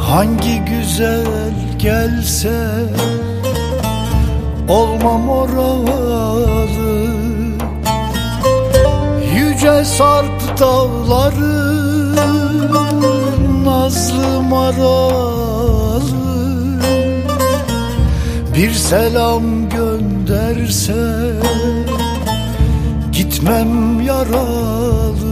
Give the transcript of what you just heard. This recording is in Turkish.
Hangi güzel gelse olmam oralı. Yüce sarp dağları nazlı maralı. Bir selam gönderse gitmem yaralı.